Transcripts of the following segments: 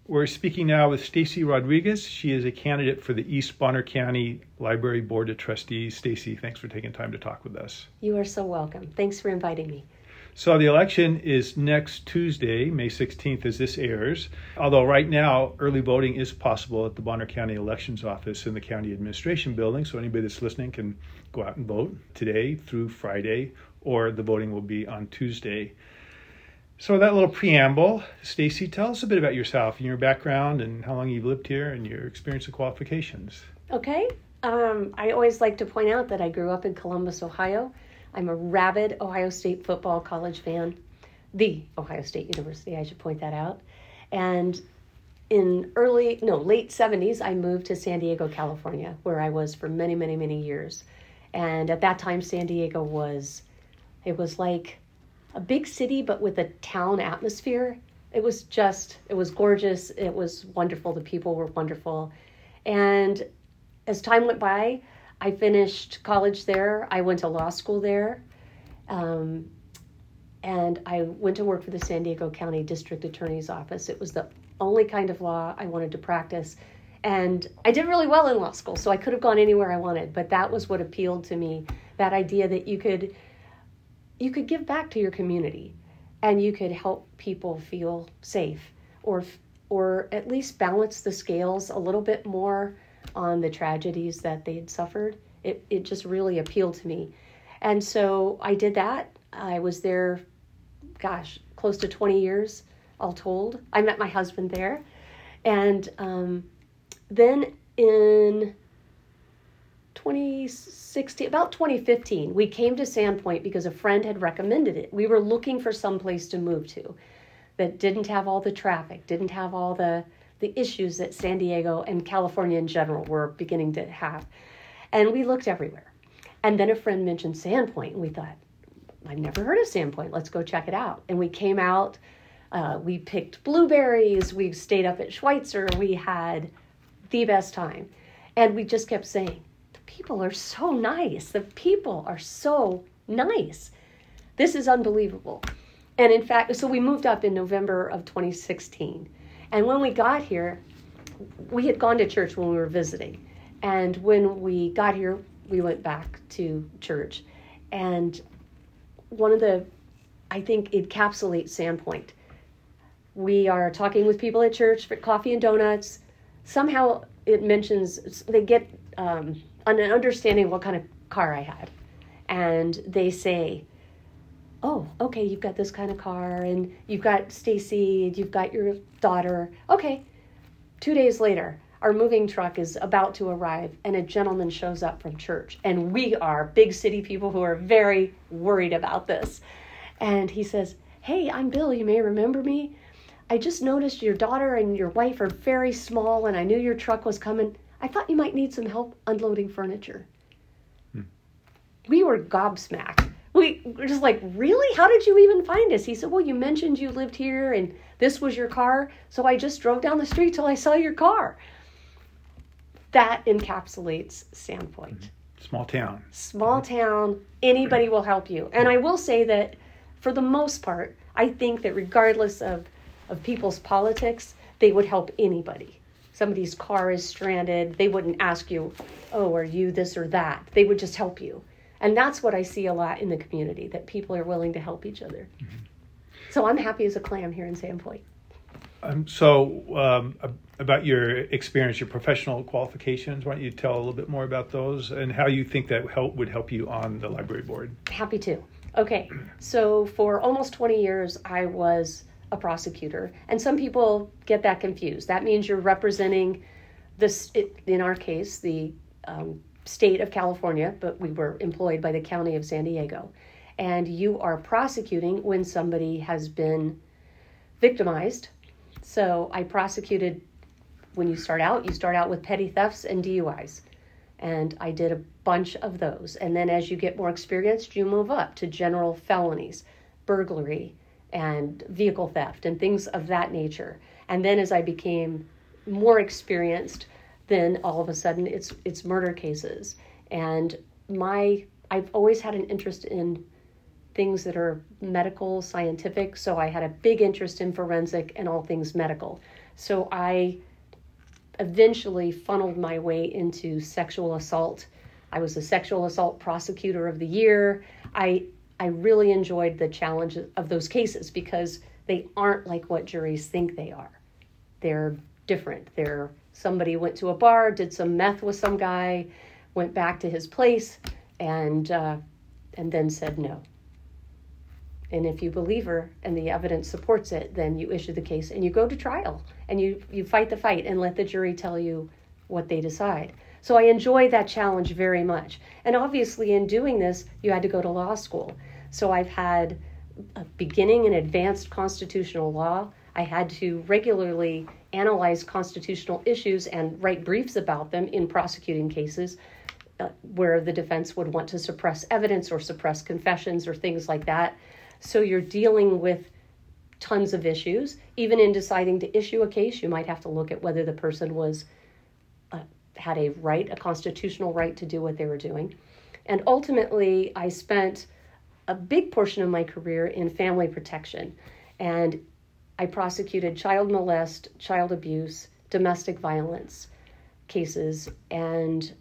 We're speaking now with Stacy Rodriguez. She is a candidate for the East Bonner County Library Board of Trustees. Stacy, thanks for taking time to talk with us. You are so welcome. Thanks for inviting me. So the election is next Tuesday, May 16th, as this airs. Although right now, early voting is possible at the Bonner County Elections Office in the County Administration Building. So anybody that's listening can go out and vote today through Friday, or the voting will be on Tuesday. So that little preamble, Stacy, tell us a bit about yourself and your background and how long you've lived here and your experience and qualifications. Okay. I always like to point out that I grew up in Columbus, Ohio. I'm a rabid Ohio State football college fan. The Ohio State University, I should point that out. And in late 70s, I moved to San Diego, California, where I was for many, many, many years. And at that time, San Diego was like a big city, but with a town atmosphere. It was gorgeous. It was wonderful. The people were wonderful. And as time went by, I finished college there. I went to law school there. And I went to work for the San Diego County District Attorney's Office. It was the only kind of law I wanted to practice. And I did really well in law school, so I could have gone anywhere I wanted. But that was what appealed to me, that idea that you could give back to your community and you could help people feel safe or at least balance the scales a little bit more on the tragedies that they had suffered. It just really appealed to me. And so I did that. I was there, close to 20 years, all told. I met my husband there. And then in 2015, we came to Sandpoint because a friend had recommended it. We were looking for some place to move to that didn't have all the traffic, didn't have all the issues that San Diego and California in general were beginning to have. And we looked everywhere. And then a friend mentioned Sandpoint, and we thought, I've never heard of Sandpoint. Let's go check it out. And we came out, we picked blueberries, we stayed up at Schweitzer, we had the best time. And we just kept saying, people are so nice. The people are so nice. This is unbelievable. And in fact, so we moved up in November of 2016. And when we got here, we had gone to church when we were visiting. And when we got here, we went back to church. And I think encapsulates Sandpoint. We are talking with people at church for coffee and donuts. Somehow it mentions, they get an understanding what kind of car I had. And they say, oh, okay, you've got this kind of car, and you've got Stacy, and you've got your daughter. Okay. 2 days later, our moving truck is about to arrive, and a gentleman shows up from church. And we are big city people who are very worried about this. And he says, hey, I'm Bill. You may remember me. I just noticed your daughter and your wife are very small, and I knew your truck was coming. I thought you might need some help unloading furniture. We were gobsmacked. We were just like, really? How did you even find us? He said, well, you mentioned you lived here and this was your car, so I just drove down the street till I saw your car. That encapsulates Sandpoint. Small town. Small town. Anybody will help you. And I will say that for the most part, I think that regardless of people's politics, they would help anybody. Somebody's car is stranded. They wouldn't ask you, oh, are you this or that? They would just help you. And that's what I see a lot in the community, that people are willing to help each other. Mm-hmm. So I'm happy as a clam here in Sandpoint. About your experience, your professional qualifications, why don't you tell a little bit more about those and how you think that would help you on the library board? Happy to. Okay, so for almost 20 years, I was a prosecutor. And some people get that confused. That means you're representing this, in our case, the state of California, but we were employed by the county of San Diego. And you are prosecuting when somebody has been victimized. So I prosecuted, when you start out with petty thefts and DUIs. And I did a bunch of those. And then as you get more experienced, you move up to general felonies, burglary, and vehicle theft, and things of that nature. And then as I became more experienced, then all of a sudden it's murder cases. And I've always had an interest in things that are medical, scientific. So I had a big interest in forensic and all things medical. So I eventually funneled my way into sexual assault. I was a sexual assault prosecutor of the year. I really enjoyed the challenge of those cases because they aren't like what juries think they are. They're different. Somebody went to a bar, did some meth with some guy, went back to his place, and then said no. And if you believe her and the evidence supports it, then you issue the case and you go to trial and you fight the fight and let the jury tell you what they decide. So I enjoy that challenge very much. And obviously in doing this, you had to go to law school. So I've had a beginning in advanced constitutional law. I had to regularly analyze constitutional issues and write briefs about them in prosecuting cases where the defense would want to suppress evidence or suppress confessions or things like that. So you're dealing with tons of issues. Even in deciding to issue a case, you might have to look at whether the person had a constitutional right to do what they were doing. And ultimately, I spent a big portion of my career in family protection. And I prosecuted child molest, child abuse, domestic violence cases, and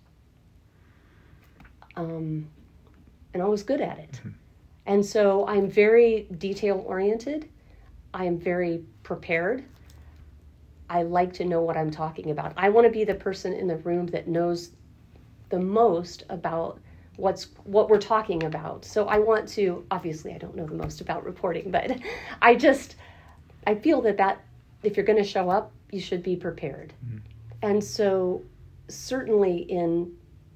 I was good at it. Mm-hmm. And so I'm very detail-oriented. I am very prepared. I like to know what I'm talking about. I want to be the person in the room that knows the most about what we're talking about. So I want to, obviously I don't know the most about reporting, but I feel that if you're going to show up, you should be prepared. Mm-hmm. And so certainly in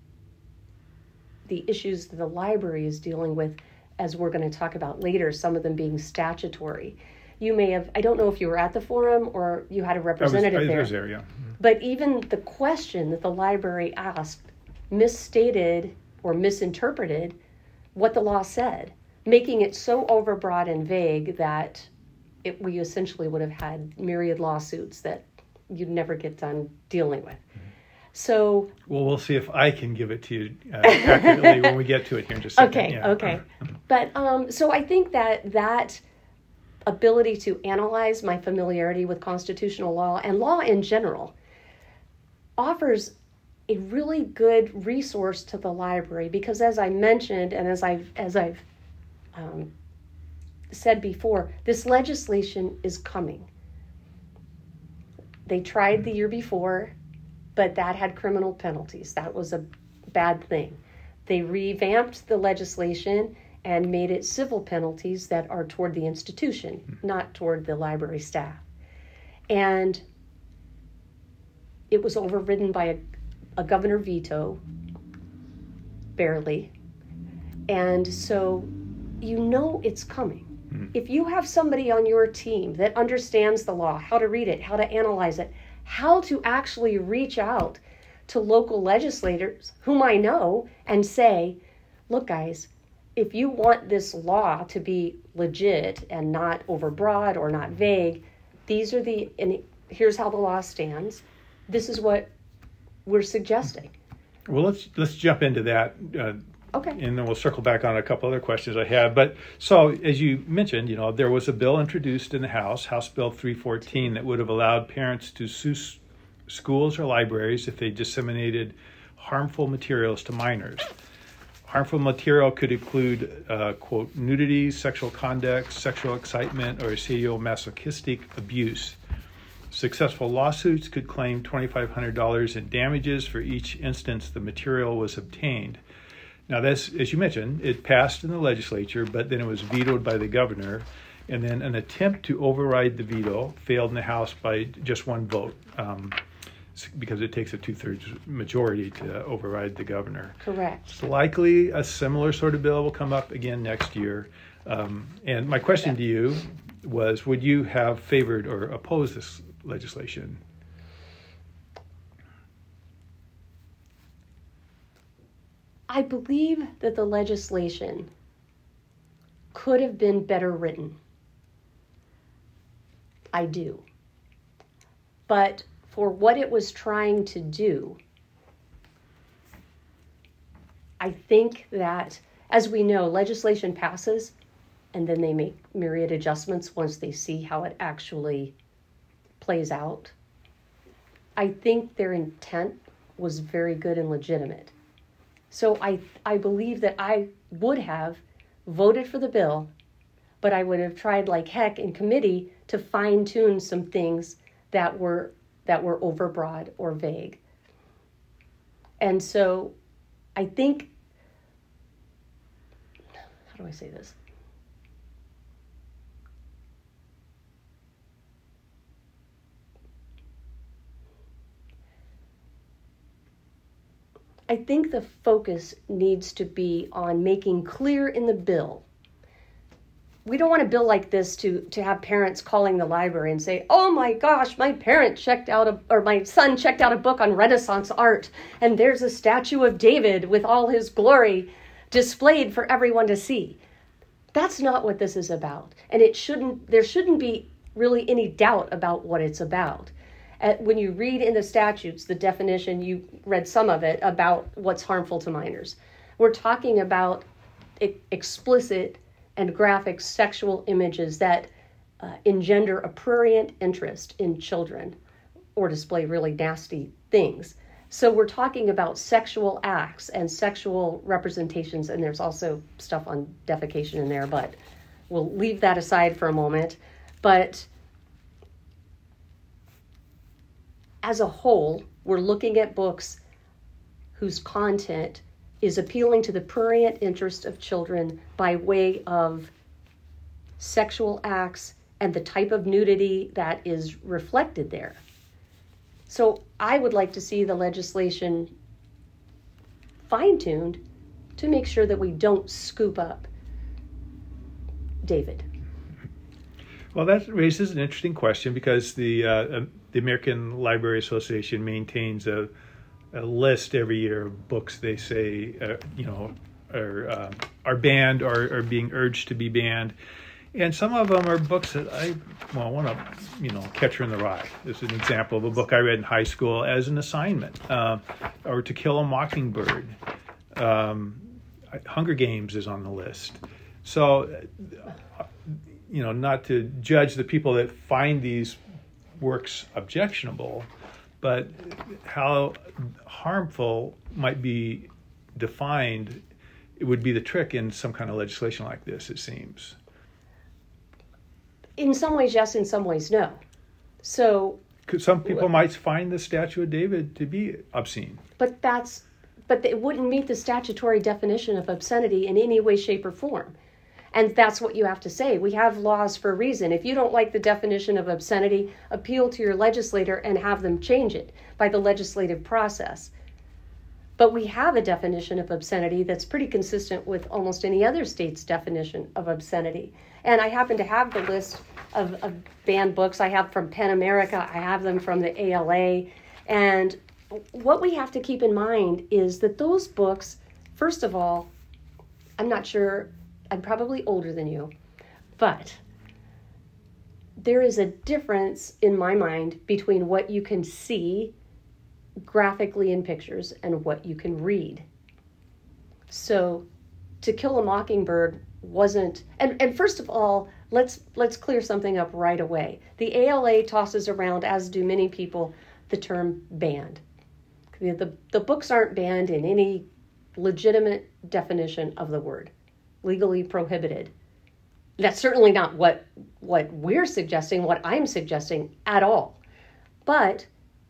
the issues that the library is dealing with, as we're going to talk about later, some of them being statutory. You may have, I don't know if you were at the forum or you had a representative there. I was there, yeah. Mm-hmm. But even the question that the library asked misstated or misinterpreted what the law said, making it so overbroad and vague that we essentially would have had myriad lawsuits that you'd never get done dealing with. Mm-hmm. So, well, we'll see if I can give it to you accurately when we get to it here in just a second. Okay. But so I think that ability to analyze my familiarity with constitutional law and law in general offers a really good resource to the library because, as I mentioned and as I've said before, this legislation is coming. They tried the year before, but that had criminal penalties. That was a bad thing. They revamped the legislation and made it civil penalties that are toward the institution, not toward the library staff. And it was overridden by a governor veto, barely. And so you know it's coming. Mm-hmm. If you have somebody on your team that understands the law, how to read it, how to analyze it, how to actually reach out to local legislators whom I know and say, look, guys, if you want this law to be legit and not overbroad or not vague, and here's how the law stands. This is what we're suggesting. Well, let's jump into that. Okay. And then we'll circle back on a couple other questions I had. But so, as you mentioned, there was a bill introduced in the House Bill 314, that would have allowed parents to sue schools or libraries if they disseminated harmful materials to minors. Harmful material could include, quote, nudity, sexual conduct, sexual excitement, or sadomasochistic abuse. Successful lawsuits could claim $2,500 in damages for each instance the material was obtained. Now, that's, as you mentioned, it passed in the legislature, but then it was vetoed by the governor. And then an attempt to override the veto failed in the House by just one vote, because it takes a 2/3 majority to override the governor. Correct. It's likely a similar sort of bill will come up again next year. And my question to you was, would you have favored or opposed this legislation? I believe that the legislation could have been better written. I do. But for what it was trying to do, I think that, as we know, legislation passes and then they make myriad adjustments once they see how it actually plays out. I think their intent was very good and legitimate. So I believe that I would have voted for the bill, but I would have tried like heck in committee to fine-tune some things that were overbroad or vague. And so I think, how do I say this? I think the focus needs to be on making clear in the bill. We don't want a bill like this to have parents calling the library and say, oh my gosh, my son checked out a book on Renaissance art, and there's a statue of David with all his glory displayed for everyone to see. That's not what this is about. And there shouldn't be really any doubt about what it's about. When you read in the statutes, the definition, you read some of it about what's harmful to minors. We're talking about explicit and graphic sexual images that engender a prurient interest in children or display really nasty things. So we're talking about sexual acts and sexual representations, and there's also stuff on defecation in there, but we'll leave that aside for a moment. But as a whole, we're looking at books whose content is appealing to the prurient interest of children by way of sexual acts and the type of nudity that is reflected there. So I would like to see the legislation fine-tuned to make sure that we don't scoop up David. Well, that raises an interesting question because the American Library Association maintains a list every year of books they say are banned or are being urged to be banned, and some of them are books that I want to Catcher in the Rye. This is an example of a book I read in high school as an assignment, or To Kill a Mockingbird. Hunger Games is on the list. So, not to judge the people that find these works objectionable, but how harmful might be defined, it would be the trick in some kind of legislation like this, it seems. In some ways, yes. In some ways, no. So some people might find the Statue of David to be obscene. But it wouldn't meet the statutory definition of obscenity in any way, shape, or form. And that's what you have to say. We have laws for a reason. If you don't like the definition of obscenity, appeal to your legislator and have them change it by the legislative process. But we have a definition of obscenity that's pretty consistent with almost any other state's definition of obscenity. And I happen to have the list of banned books. I have from PEN America. I have them from the ALA. And what we have to keep in mind is that those books, first of all, I'm not sure, I'm probably older than you, but there is a difference in my mind between what you can see graphically in pictures and what you can read. So To Kill a Mockingbird wasn't, and first of all, let's clear something up right away. The ALA tosses around, as do many people, the term banned. The books aren't banned in any legitimate definition of the word. Legally prohibited. That's certainly not what we're suggesting, what I'm suggesting at all. But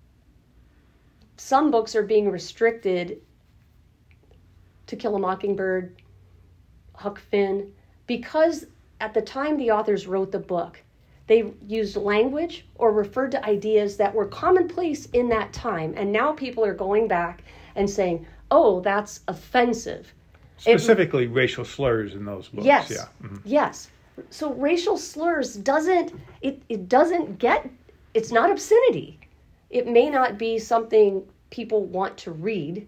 some books are being restricted, To Kill a Mockingbird, Huck Finn, because at the time the authors wrote the book, they used language or referred to ideas that were commonplace in that time. And now people are going back and saying, oh, that's offensive. Specifically racial slurs in those books. Yes, yeah. Mm-hmm. Yes. So racial slurs doesn't get, it's not obscenity. It may not be something people want to read.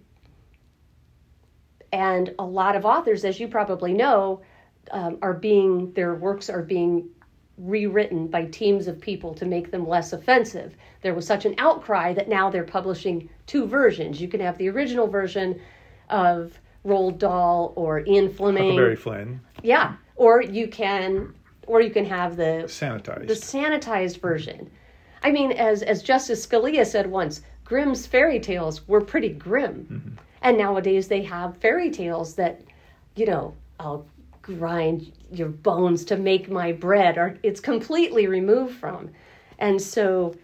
And a lot of authors, as you probably know, their works are being rewritten by teams of people to make them less offensive. There was such an outcry that now they're publishing two versions. You can have the original version of Roald Dahl or Ian Fleming. Huckleberry Finn. Yeah, Or you can have the sanitized version. I mean, as Justice Scalia said once, Grimm's fairy tales were pretty grim. Mm-hmm. And nowadays they have fairy tales that, I'll grind your bones to make my bread, or it's completely removed from. And so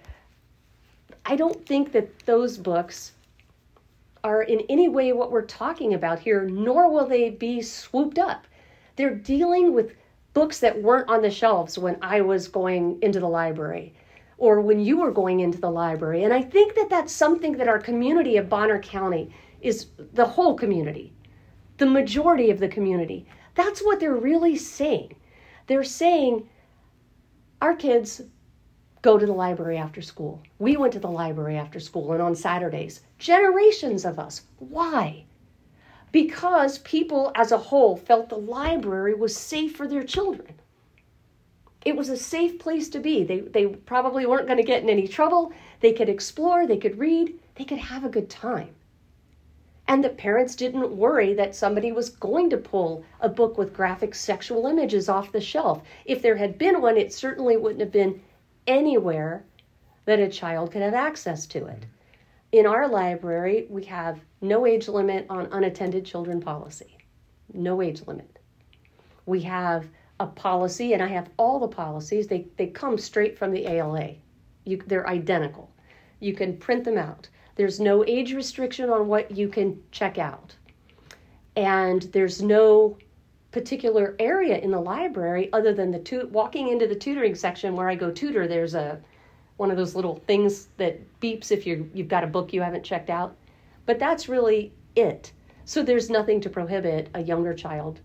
I don't think that those books are in any way what we're talking about here, nor will they be swooped up. They're dealing with books that weren't on the shelves when I was going into the library or when you were going into the library. And I think that that's something that our community of Bonner County is, the whole community, the majority of the community. That's what they're really saying. They're saying our kids go to the library after school. We went to the library after school and on Saturdays. Generations of us. Why? Because people as a whole felt the library was safe for their children. It was a safe place to be. They probably weren't going to get in any trouble. They could explore, they could read, they could have a good time. And the parents didn't worry that somebody was going to pull a book with graphic sexual images off the shelf. If there had been one, it certainly wouldn't have been anywhere that a child could have access to it. In our library, we have no age limit on unattended children policy. No age limit. We have a policy, and I have all the policies. They come straight from the ALA. They're identical. You can print them out. There's no age restriction on what you can check out. And there's no particular area in the library other than walking into the tutoring section where I go tutor. There's one of those little things that beeps if you've got a book you haven't checked out. But that's really it. So there's nothing to prohibit a younger child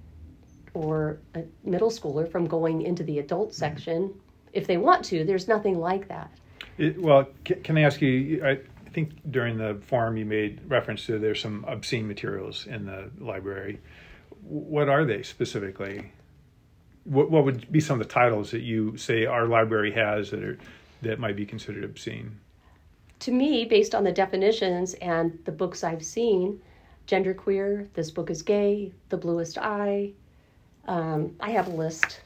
or a middle schooler from going into the adult section if they want to. There's nothing like that. Can I ask you, I think during the forum you made reference to there's some obscene materials in the library. What are they specifically? What would be some of the titles that you say our library has that might be considered obscene? To me, based on the definitions and the books I've seen, genderqueer, This Book is Gay, The Bluest Eye. I have a list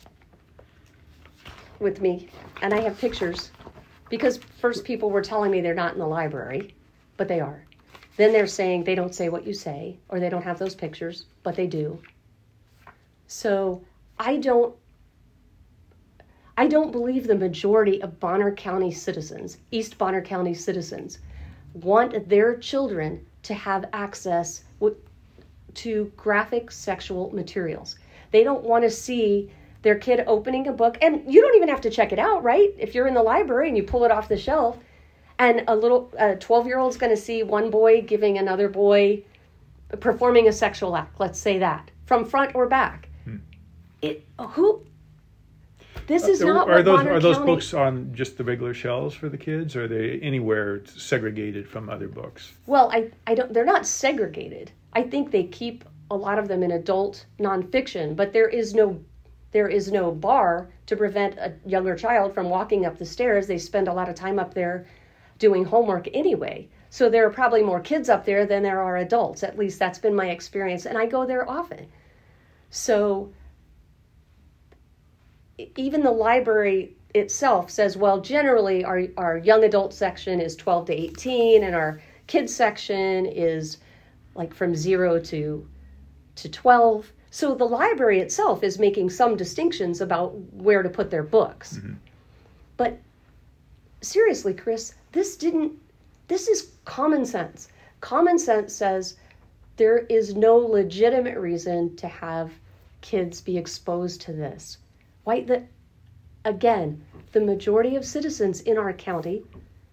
with me, and I have pictures, because first people were telling me they're not in the library, but they are. Then they're saying they don't say what you say, or they don't have those pictures, but they do. So I don't believe the majority of Bonner County citizens, East Bonner County citizens, want their children to have access to graphic sexual materials. They don't want to see their kid opening a book, and you don't even have to check it out, right? If you're in the library and you pull it off the shelf, and a 12-year-old's going to see one boy giving another boy, performing a sexual act, let's say that, from front or back. This is not what Bonner County... Are those books on just the regular shelves for the kids, or are they anywhere segregated from other books? Well, I don't. They're not segregated. I think they keep a lot of them in adult nonfiction, but there is no bar to prevent a younger child from walking up the stairs. They spend a lot of time up there doing homework anyway. So there are probably more kids up there than there are adults. At least that's been my experience, and I go there often. So even the library itself says, well, generally our young adult section is 12 to 18, and our kids section is like from 0 to 12. So the library itself is making some distinctions about where to put their books. Mm-hmm. But seriously, Chris, this is common sense. Common sense says there is no legitimate reason to have kids be exposed to this. Again, the majority of citizens in our county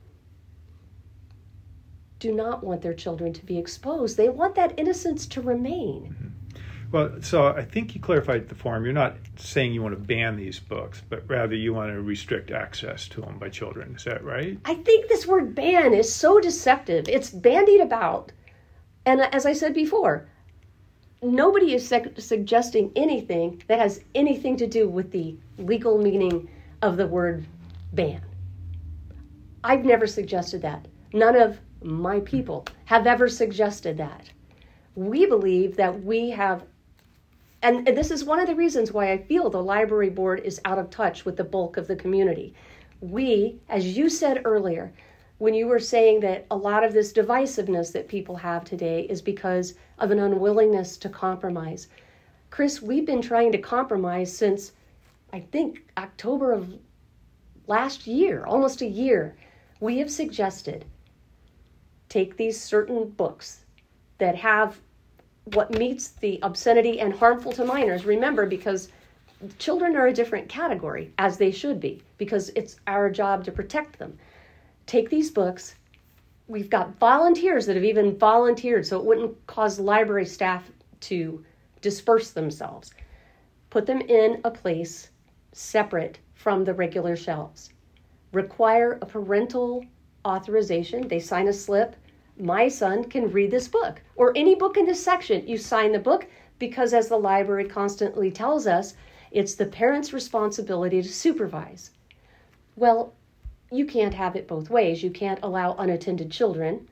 do not want their children to be exposed. They want that innocence to remain. Mm-hmm. Well, so I think you clarified at the forum, you're not saying you want to ban these books, but rather you want to restrict access to them by children. Is that right? I think this word ban is so deceptive. It's bandied about. And as I said before, nobody is suggesting anything that has anything to do with the legal meaning of the word ban. I've never suggested that. None of my people have ever suggested that. We believe that we have and this is one of the reasons why I feel the library board is out of touch with the bulk of the community. We, as you said earlier, when you were saying that a lot of this divisiveness that people have today is because of an unwillingness to compromise. Chris, we've been trying to compromise since, I think, October of last year, almost a year. We have suggested take these certain books that have what meets the obscenity and harmful to minors. Remember, because children are a different category, as they should be, because it's our job to protect them. Take these books. We've got volunteers that have even volunteered so it wouldn't cause library staff to disperse themselves. Put them in a place separate from the regular shelves. Require a parental authorization. They sign a slip. My son can read this book, or any book in this section. You sign the book because, as the library constantly tells us, it's the parent's responsibility to supervise. Well, you can't have it both ways. You can't allow unattended children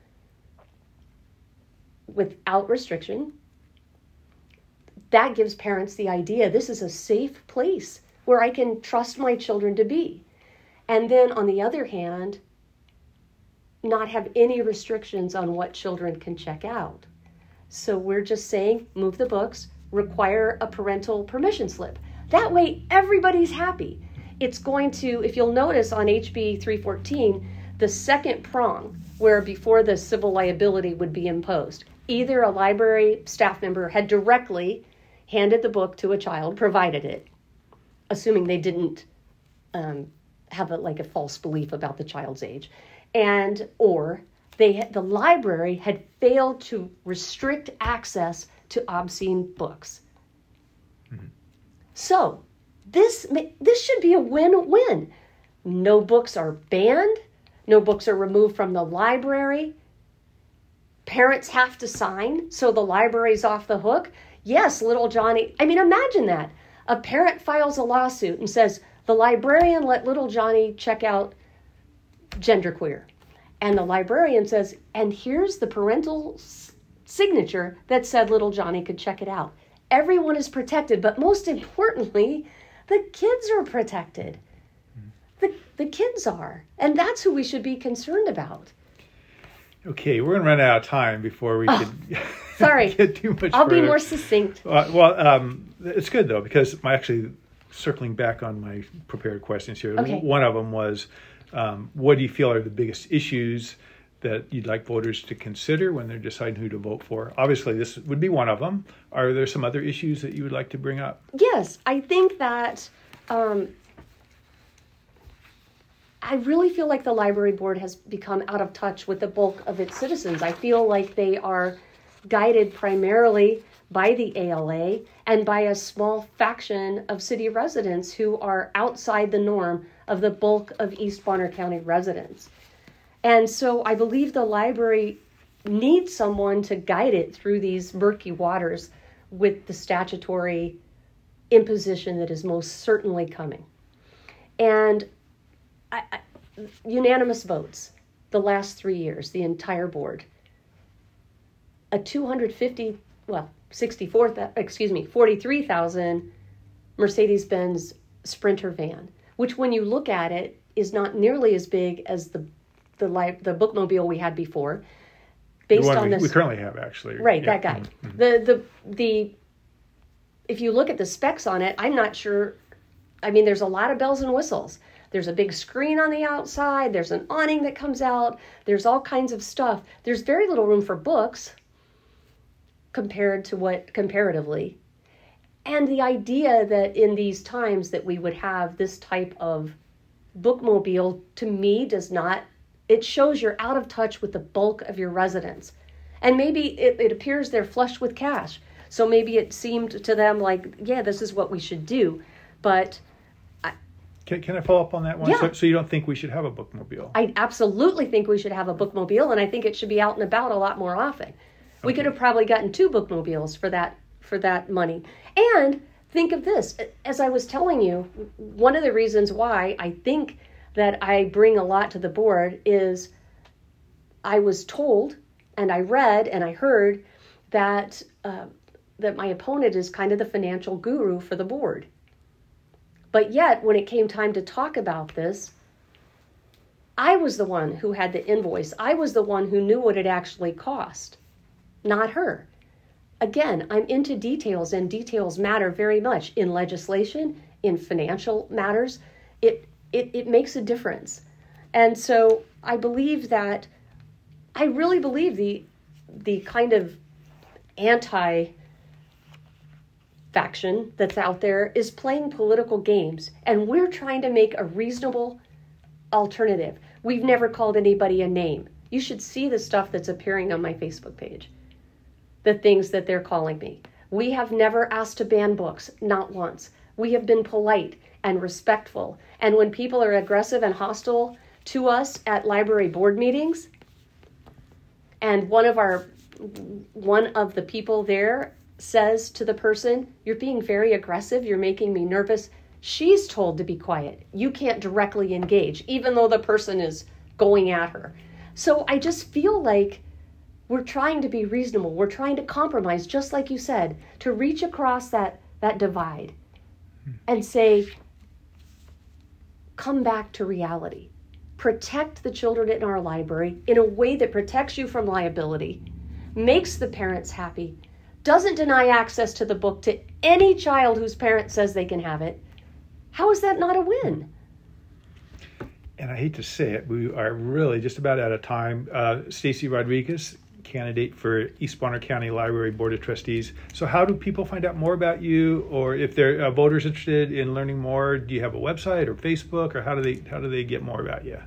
without restriction. That gives parents the idea this is a safe place where I can trust my children to be. And then on the other hand, not have any restrictions on what children can check out. So we're just saying, move the books, require a parental permission slip. That way, everybody's happy. It's going to, if you'll notice on HB 314, the second prong, where before the civil liability would be imposed, either a library staff member had directly handed the book to a child, provided it, assuming they didn't have a false belief about the child's age, and or the library had failed to restrict access to obscene books. Mm-hmm. So this should be a win-win. No books are banned. No books are removed from the library. Parents have to sign, so the library's off the hook. Yes, little Johnny, imagine that. A parent files a lawsuit and says, the librarian let little Johnny check out genderqueer. And the librarian says, and here's the parental signature that said little Johnny could check it out. Everyone is protected, but most importantly, the kids are protected. The kids are. And that's who we should be concerned about. Okay, we're going to run out of time before we can sorry. get too much I'll further. be more succinct. It's good, though, because actually circling back on my prepared questions here, okay. One of them was, what do you feel are the biggest issues that you'd like voters to consider when they're deciding who to vote for? Obviously, this would be one of them. Are there some other issues that you would like to bring up? Yes, I think that I really feel like the library board has become out of touch with the bulk of its citizens. I feel like they are guided primarily by the ALA and by a small faction of city residents who are outside the norm of the bulk of East Bonner County residents. And so I believe the library needs someone to guide it through these murky waters with the statutory imposition that is most certainly coming. And unanimous votes the last 3 years, the entire board. A 43,000 Mercedes-Benz Sprinter van, which when you look at it is not nearly as big as the bookmobile we had before. Based on this, we currently have, actually. Right, yeah. That guy. Mm-hmm. The if you look at the specs on it, I'm not sure. There's a lot of bells and whistles. There's a big screen on the outside. There's an awning that comes out. There's all kinds of stuff. There's very little room for books comparatively. And the idea that in these times that we would have this type of bookmobile, to me, it shows you're out of touch with the bulk of your residents. And maybe it appears they're flushed with cash. So maybe it seemed to them like, yeah, this is what we should do. But Can I follow up on that one? Yeah. So you don't think we should have a bookmobile? I absolutely think we should have a bookmobile, and I think it should be out and about a lot more often. We could have probably gotten 2 bookmobiles for that money. And think of this, as I was telling you, one of the reasons why I think that I bring a lot to the board is I was told, and I read, and I heard that that my opponent is kind of the financial guru for the board. But yet, when it came time to talk about this, I was the one who had the invoice. I was the one who knew what it actually cost, not her. Again, I'm into details, and details matter very much in legislation, in financial matters. It makes a difference. And so I really believe the kind of anti-faction that's out there is playing political games, and we're trying to make a reasonable alternative. We've never called anybody a name. You should see the stuff that's appearing on my Facebook page, the things that they're calling me. We have never asked to ban books, not once. We have been polite and respectful. And when people are aggressive and hostile to us at library board meetings, and one of the people there says to the person, "You're being very aggressive, you're making me nervous," she's told to be quiet. You can't directly engage, even though the person is going at her. So I just feel like we're trying to be reasonable. We're trying to compromise, just like you said, to reach across that divide and say, come back to reality. Protect the children in our library in a way that protects you from liability, makes the parents happy, doesn't deny access to the book to any child whose parent says they can have it. How is that not a win? And I hate to say it, we are really just about out of time. Stacy Rodriguez, candidate for East Bonner County Library Board of Trustees. So how do people find out more about you, or if they're voters interested in learning more, do you have a website or Facebook, or how do they get more about you?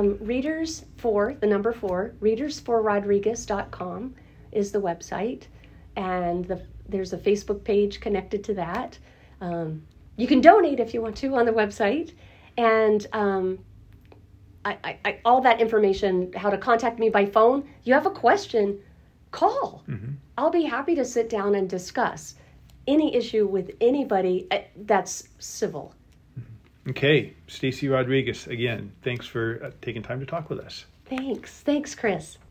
Readersforrodriguez.com is the website, and there's a Facebook page connected to that. You can donate if you want to on the website, and I all that information, how to contact me by phone. You have a question, call. Mm-hmm. I'll be happy to sit down and discuss any issue with anybody that's civil. Okay, Stacy Rodriguez, again, thanks for taking time to talk with us. Thanks, Chris.